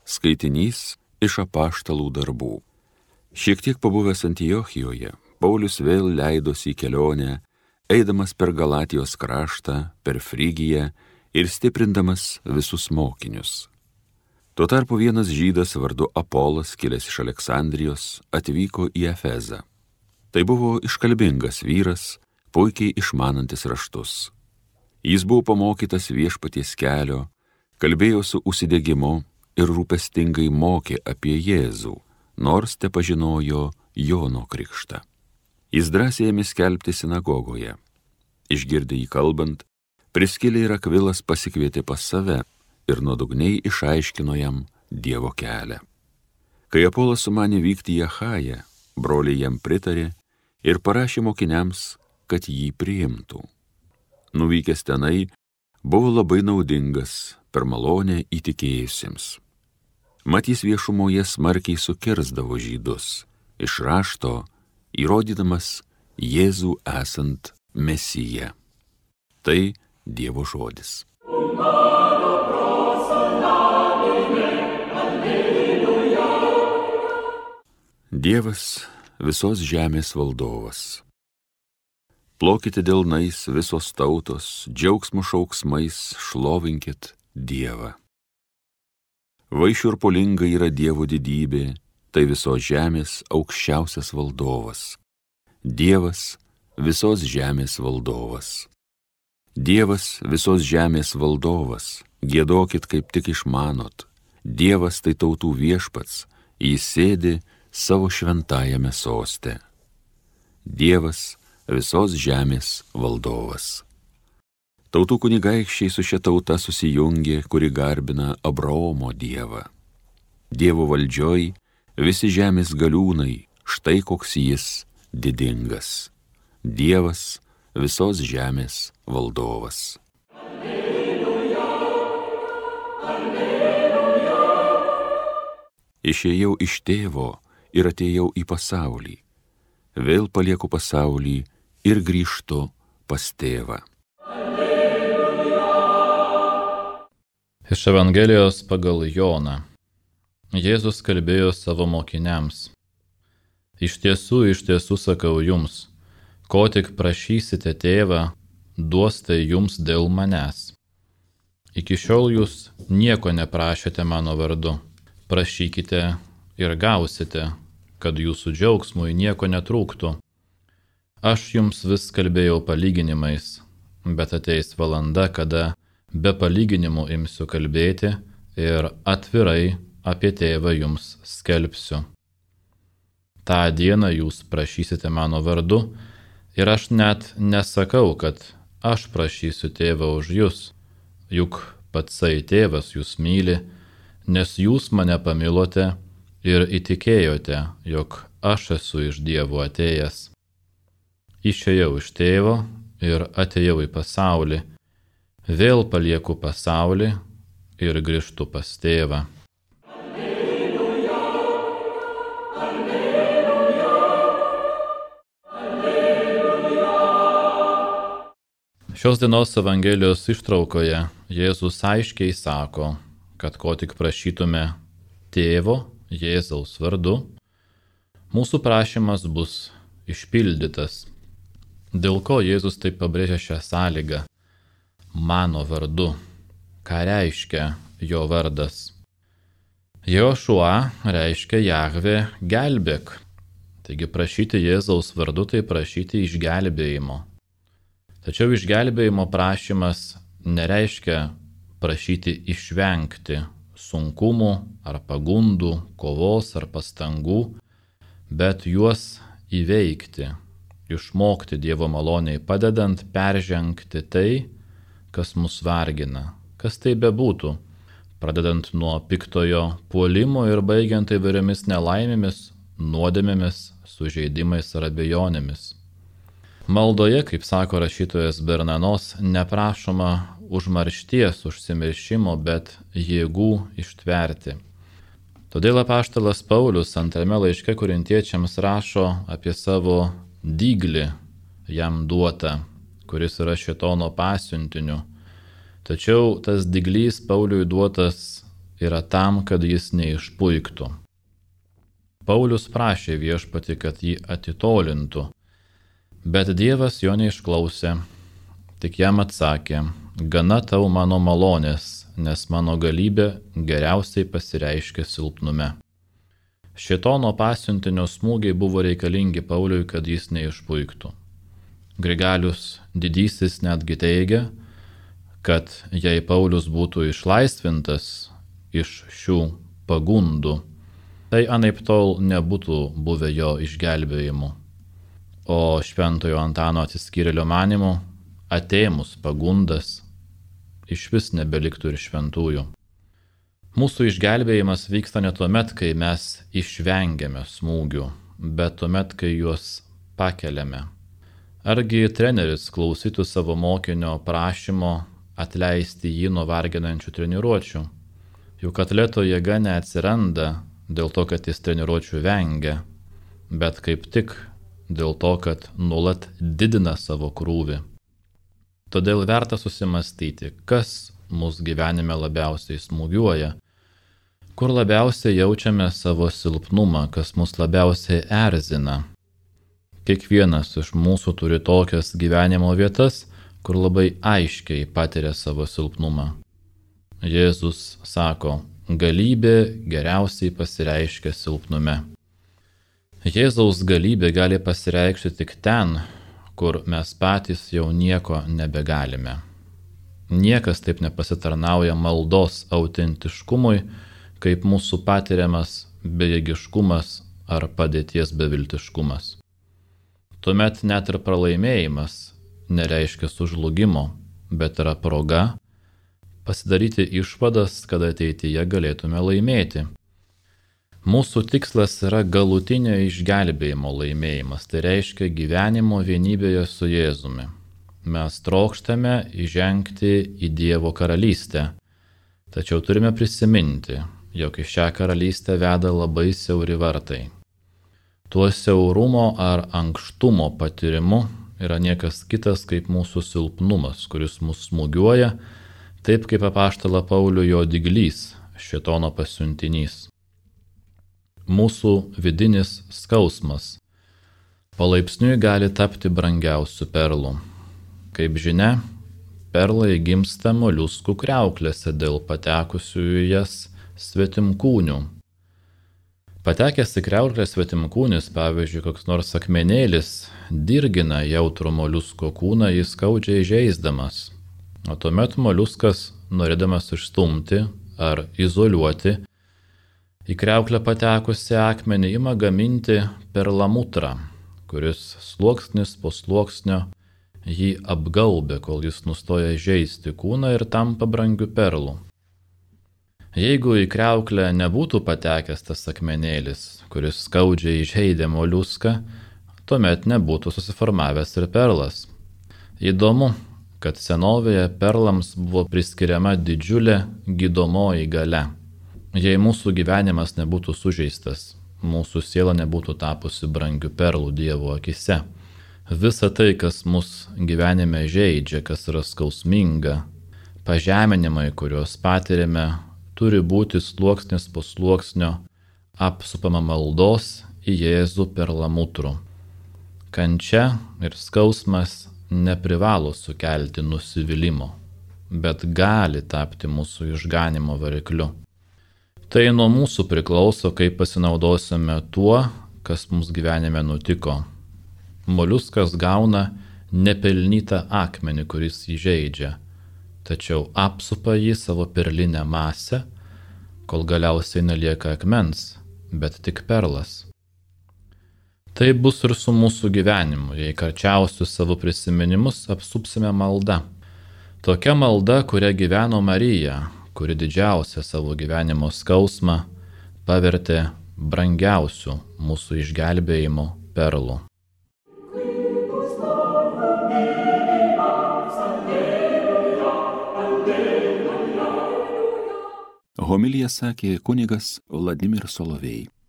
Skaitinys iš apaštalų darbų. Šiek tiek pabuvęs Antiochijoje, Paulius vėl leidosi į kelionę, eidamas per Galatijos kraštą, per Frygiją ir stiprindamas visus mokinius. Tuo tarpu vienas žydas vardu Apolas, kilęs iš Aleksandrijos, atvyko į Efezą. Tai buvo iškalbingas vyras, puikiai išmanantis raštus. Jis buvo pamokytas viešpaties kelio, kalbėjo su užsidegimu ir rūpestingai mokė apie Jėzų, nors tepažinojo Jono krikštą. Jis drąsiai ėmė skelbti sinagogoje. Išgirdę jį kalbant, Priskilė ir Akvilas pasikvietė pas save ir nuodugniai išaiškino jam Dievo kelią. Kai Apolas sumanė vykti į Achają, broliai jam pritarė ir parašė mokiniams, kad jį priimtų. Nuvykęs tenai, buvo labai naudingas per malonę įtikėjusiems. Mat jis viešumoje smarkiai sukirsdavo žydus, iš rašto įrodydamas Jėzų esant Mesiją. Tai Dievo žodis. Dievas visos žemės valdovas. Plokite delnais visos tautos, džiaugsmo šauksmais šlovinkit Dievą. Vaišiurpulinga yra Dievo didybė, tai visos žemės aukščiausias valdovas. Dievas visos žemės valdovas. Dievas visos žemės valdovas, giedokit kaip tik išmanot. Dievas tai tautų viešpats, jis sėdi savo šventajame soste. Dievas visos žemės valdovas. Tautų kunigaikščiai su šia tauta susijungė, kuri garbina Abraomo Dievą. Dievo valdžioj visi žemės galiūnai, štai koks jis didingas. Dievas visos žemės valdovas. Alleluja, alleluja. Išėjau iš tėvo ir atėjau į pasaulį. Vėl palieku pasaulį ir grįžtu pas tėvą. Alleluja. Iš Evangelijos pagal Joną. Jėzus kalbėjo savo mokiniams. Iš tiesų sakau jums, ko tik prašysite tėvą, duos tai jums dėl manęs. Iki šiol jūs nieko neprašėte mano vardu. Prašykite ir gausite, kad jūsų džiaugsmui nieko netrūktų. Aš jums vis kalbėjau palyginimais, bet ateis valanda, kada be palyginimų imsiu kalbėti ir atvirai apie tėvą jums skelbsiu. Ta dieną jūs prašysite mano vardu, ir aš net nesakau, kad aš prašysiu tėvą už jūs, juk patsai tėvas jūs myli, nes jūs mane pamilote ir įtikėjote, jog aš esu iš Dievo atėjęs. Išėjau iš tėvo ir atėjau į pasaulį, vėl palieku pasaulį ir grįžtu pas tėvą. Šios dienos Evangelijos ištraukoje Jėzus aiškiai sako, kad ko tik prašytume tėvo Jėzaus vardu, mūsų prašymas bus išpildytas. Dėl ko Jėzus taip pabrėžia šią sąlygą? Mano vardu. Ką reiškia jo vardas? Jošua reiškia Jahvė gelbėk. Taigi prašyti Jėzaus vardu tai prašyti išgelbėjimo. Tačiau išgelbėjimo prašymas nereiškia prašyti išvengti sunkumų ar pagundų, kovos ar pastangų, bet juos įveikti, išmokti Dievo maloniai padedant peržengti tai, kas mus vargina, kas tai bebūtų, pradedant nuo piktojo puolimo ir baigiant įvairiomis nelaimėmis, nuodėmėmis, sužeidimais ar abejonėmis. Maldoje, kaip sako rašytojas Bernanos, neprašoma užmaršties, užsimiršimo, bet jėgų ištverti. Todėl apaštalas Paulius antrame laiške korintiečiams rašo apie savo dyglį jam duotą, kuris yra šėtono pasiuntiniu. Tačiau tas dyglys Pauliui duotas yra tam, kad jis neišpuiktų. Paulius prašė viešpatį, kad jį atitolintų, bet Dievas jo neišklausė, tik jam atsakė: gana tau mano malonės, nes mano galybė geriausiai pasireiškia silpnume. Šėtono pasiuntinio smūgiai buvo reikalingi Pauliui, kad jis neišpuiktų. Grigalius didysis netgi teigia, kad jei Paulius būtų išlaisvintas iš šių pagundų, tai anaiptol nebūtų buvę jo išgelbėjimu. O šventojo Antano atsiskyrėlio manimu, atėmus pagundas, išvis nebeliktų ir šventųjų. Mūsų išgelbėjimas vyksta ne tuomet, kai mes išvengiame smūgių, bet tuomet, kai juos pakeliame. Argi treneris klausytų savo mokinio prašymo atleisti jį nuo varginančių treniruočių? Juk atleto jėga neatsiranda dėl to, kad jis treniruočių vengia, bet kaip tik dėl to, kad nuolat didina savo krūvį. Todėl verta susimastyti, kas mūsų gyvenime labiausiai smūgiuoja, kur labiausiai jaučiame savo silpnumą, kas mus labiausiai erzina. Kiekvienas iš mūsų turi tokias gyvenimo vietas, kur labai aiškiai patiria savo silpnumą. Jėzus sako: galybė geriausiai pasireiškia silpnume. Jėzaus galybė gali pasireikšti tik ten, kur mes patys jau nieko nebegalime. Niekas taip nepasitarnauja maldos autentiškumui, kaip mūsų patiriamas bejėgiškumas ar padėties beviltiškumas. Tuomet net ir pralaimėjimas nereiškia sužlugimo, bet yra proga pasidaryti išvadas, kad ateityje galėtume laimėti. Mūsų tikslas yra galutinio išgelbėjimo laimėjimas, tai reiškia gyvenimo vienybėje su Jėzumi. Mes trokštame įžengti į Dievo karalystę, tačiau turime prisiminti, jog į šią karalystę veda labai siauri vartai. Tuo siaurumo ar ankštumo patyrimu yra niekas kitas kaip mūsų silpnumas, kuris mus smūgiuoja, taip kaip apaštalą Paulių jo dyglys, šėtono pasiuntinys. Mūsų vidinis skausmas palaipsniui gali tapti brangiausių perlų. Kaip žinia, perlai gimsta moliuskų kriauklėse dėl patekusių į jas svetimkūnių. Patekęs į kriauklę svetimkūnis, pavyzdžiui, koks nors akmenėlis, dirgina jautrų moliusko kūną, jį skaudžiai žeisdamas. O tuomet moliuskas, norėdamas išstumti ar izoliuoti į kriauklę patekusią akmenį, ima gaminti perlamutrą, kuris sluoksnis po sluoksnio jį apgaubia, kol jis nustoja žeisti kūną ir tampa brangiu perlu. Jeigu į kriauklę nebūtų patekęs tas akmenėlis, kuris skaudžiai žeidė moliuską, tuomet nebūtų susiformavęs ir perlas. Įdomu, kad senovėje perlams buvo priskiriama didžiulė gydomoji galia. Jei mūsų gyvenimas nebūtų sužeistas, mūsų siela nebūtų tapusi brangiu perlu Dievo akise. Visa tai, kas mus gyvenime žeidžia, kas yra skausminga, pažeminimai, kuriuos patiriame, turi būti sluoksnis po sluoksnio apsupama maldos į Jėzų perlamutru. Kančia ir skausmas neprivalo sukelti nusivylimo, bet gali tapti mūsų išganimo varikliu. Tai nuo mūsų priklauso, kaip pasinaudosime tuo, kas mums gyvenime nutiko. Moliuskas gauna nepelnytą akmenį, kuris jį žeidžia, tačiau apsupa jį savo perlinę masę, kol galiausiai nelieka akmens, bet tik perlas. Tai bus ir su mūsų gyvenimu, jei karčiausius savo prisiminimus apsupsime malda. Tokia malda, kuria gyveno Marija, kuri didžiausią savo gyvenimo skausmą pavertė brangiausių mūsų išgelbėjimo perlų. Homiliją sakė kunigas Vladimir Solovej.